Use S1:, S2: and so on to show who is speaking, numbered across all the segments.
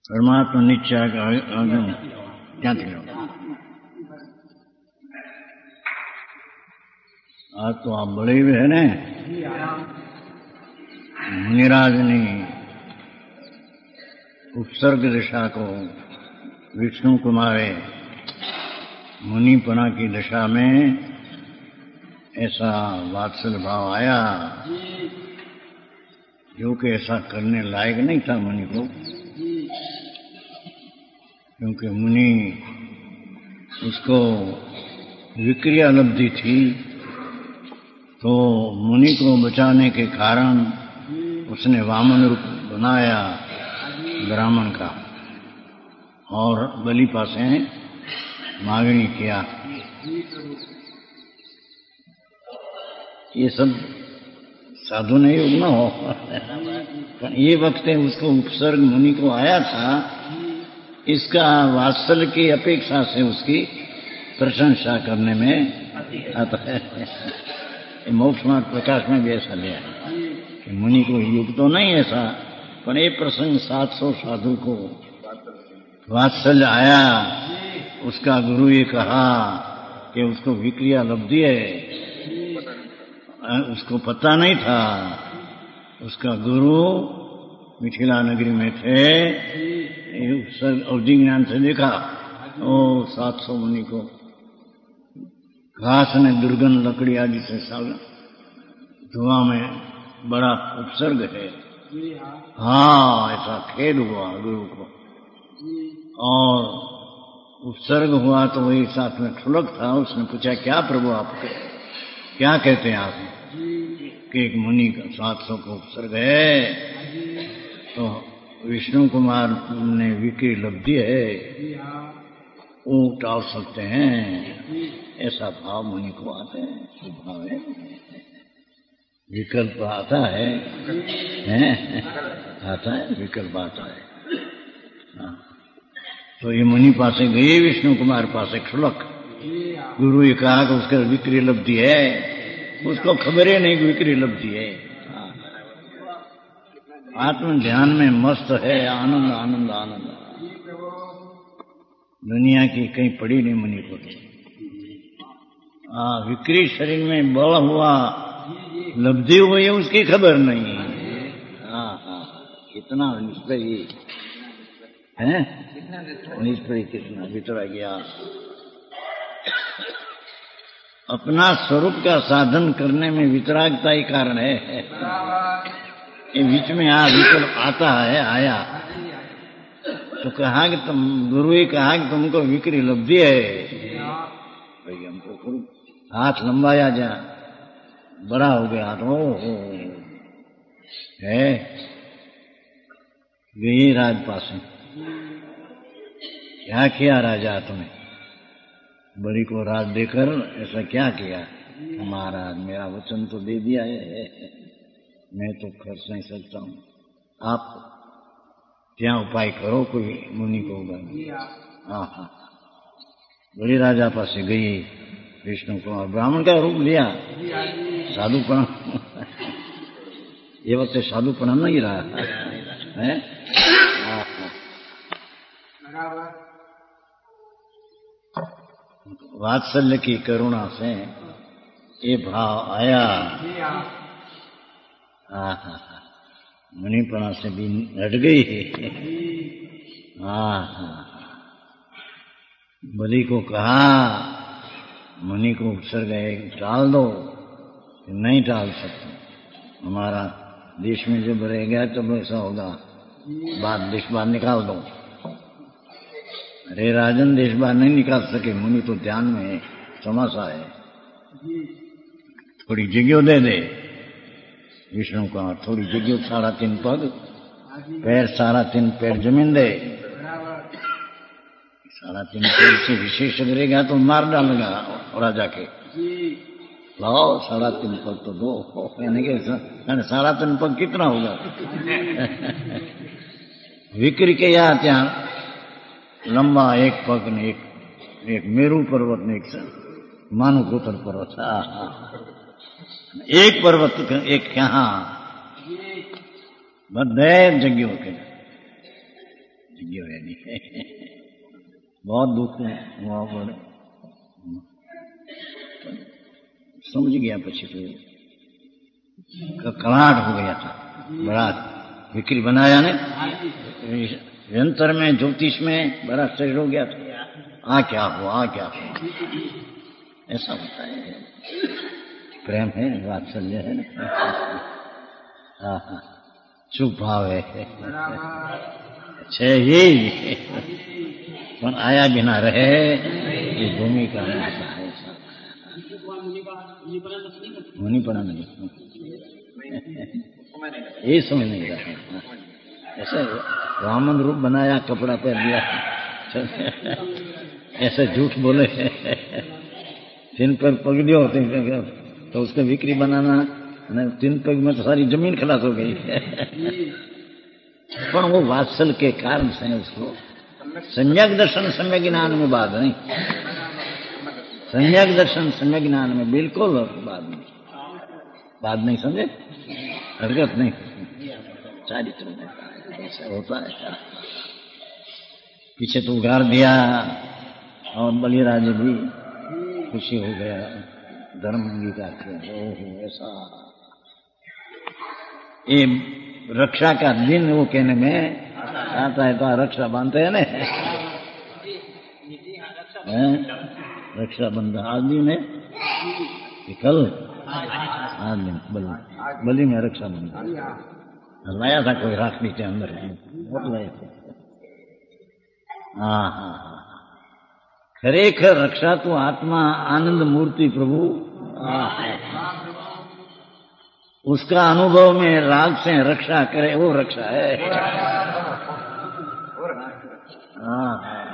S1: परमात्मा नित्य अर्जुन ક્યાંથી લો? आज तो आप बड़े हुए है ने मुनिराजनी उपसर्ग दशा को विष्णु कुमारे मुनिपना की दशा में ऐसा वात्सल भाव आया जो कि ऐसा करने लायक नहीं था मुनि को, क्योंकि मुनि उसको विक्रिया लब्धि थी। तो मुनि को बचाने के कारण उसने वामन रूप बनाया ब्राह्मण का और बलि पासे मांगनी किया। ये सब साधु नहीं उगना हो। ये वक्त उसको उपसर्ग मुनि को आया था, इसका वात्सल्य की अपेक्षा से उसकी प्रशंसा करने में आता है। मोक्ष मार्ग प्रकाश में भी ऐसा लिया कि मुनि को युग तो नहीं ऐसा, पर ये प्रसंग 700 साधु को वात्सल्य आया। उसका गुरु ये कहा कि उसको विक्रिया लब्धि है, उसको पता नहीं था। उसका गुरु मिथिला नगरी में थे, अवधि ज्ञान से देखा ओ 700 मुनि को घास ने दुर्गंध लकड़ी आदि से धुआं में बड़ा उपसर्ग है। हाँ, ऐसा खेद हुआ गुरु को, और उपसर्ग हुआ तो वही साथ में ठुलक था। उसने पूछा, क्या प्रभु आप क्या कहते हैं आप कि एक मुनि का 700 को उपसर्ग है, तो विष्णु कुमार ने विक्री लब्धि है, वो टाल सकते हैं। ऐसा भाव मुनि को आता है, स्वभाव है। विकल्प आता है, आता है, विकल्प आता है। हाँ। तो ये मुनि पासे गए, विष्णु कुमार पासे ठुलक। गुरु ये कहा कि उसका विक्री लब्धि है, उसको खबर ही नहीं विक्री लब्धि है। आत्म ध्यान में मस्त है, आनंद आनंद आनंद। दुनिया की कहीं पड़ी नहीं मुनि को। विक्री शरीर में बल हुआ, लब्धि हुई है, उसकी खबर नहीं। कितना निष्प्रय है, निष्प्रय कितना भीतर गया। अपना स्वरूप का साधन करने में वितरागता ही कारण है। ये बीच में विकल्प आता है, आया तो कहा कि तुम, गुरु ही कहा कि तुमको विक्री लब्धि है, भाई हमको हाथ लंबाया जा, बड़ा हो गया हाथ। ओ है गई राज पास में, क्या किया राजा तुमने? बड़ी को राज देकर ऐसा क्या किया? महाराज मेरा वचन तो दे दिया है, मैं तो खर्च नहीं सकता हूँ, आप क्या उपाय करो, कोई मुनि को होगा। हाँ, बड़ी राजा पास गई विष्णु कुमार, ब्राह्मण का रूप लिया, साधुपना। ये वक्त साधुपना नहीं रहा है। वात्सल्य की करुणा से ये भाव आया। मुनिपना से भी हट गई। बलि को कहा, मुनि को उपसर्ग टाल दो, नहीं टाल सकते। हमारा देश में जब रहेगा तब ऐसा होगा, देश बाहर निकाल दो। अरे राजन, देश बाहर नहीं निकाल सके, मुनि तो ध्यान में है, समासा है, थोड़ी जगह दे दे। विष्णु का थोड़ी जगह, 3.5 पग, पैर 3.5 पैर जमीन दे। 3.5 पैर से विशेष करेगा तो मार डालेगा राजा के। लाओ 3.5 पग तो दो, यानी कि 3.5 पग कितना होगा? विक्री के यहाँ त्या लंबा 1 पग ने एक मेरू पर्वत ने एक मानुकोतर पर्वत, एक पर्वत एक यहाँ बधे जग्यों के जो है नहीं बहुत दुख हुआ पर समझ गया પછી तो कलाट हो गया था बड़ा विक्री बनाया ने यंत्र में ज्योतिष में बड़ा शरीर हो गया था आ क्या हुआ ऐसा होता है प्रेम है वात्सल्य है हाँ चुप भाव है छे ये पर आया बिना रहे ये भूमिका में आता है होनी पड़ा नहीं ये समझ नहीं रहा ऐसे वामन रूप बनाया कपड़ा पहन दिया ऐसे झूठ बोले तीन पर पगड़ियो तो उसका बिक्री बनाना तीन पग में तो सारी जमीन खलास हो गई पर वो वात्सल के कारण से उसको सम्यक दर्शन सम्यक ज्ञान में बात नहीं सम्यक दर्शन सम्यक ज्ञान में बिल्कुल बात नहीं समझे हरकत नहीं चारित्र में ऐसा होता है पीछे तो उगार दिया और बलिराज भी खुशी हो गया धर्म अंगीकार किया ओहो ऐसा ये रक्षा का दिन वो कहने में आता है तो रक्षा बांधते हैं ना रक्षा बंधन आज दिन है कल आज दिन बलि में रक्षा बंधन लाया था कोई राखनी के अंदर बहुत लाया था हाँ खरेखर रक्षा तो आत्मा आनंद मूर्ति प्रभु उसका अनुभव में राग से रक्षा करे वो रक्षा है हाँ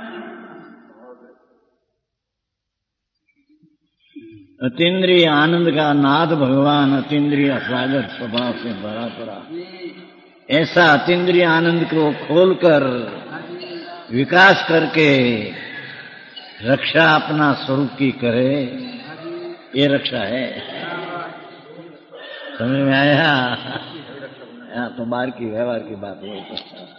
S1: अतीन्द्रिय आनंद का नाद भगवान अतीन्द्रिय स्वागत स्वभाव से भरा पड़ा ऐसा अतीन्द्रिय आनंद को खोलकर विकास करके रक्षा अपना स्वरूप की करे ये रक्षा है समझ में आया यहाँ तो बाहर की व्यवहार की बात हो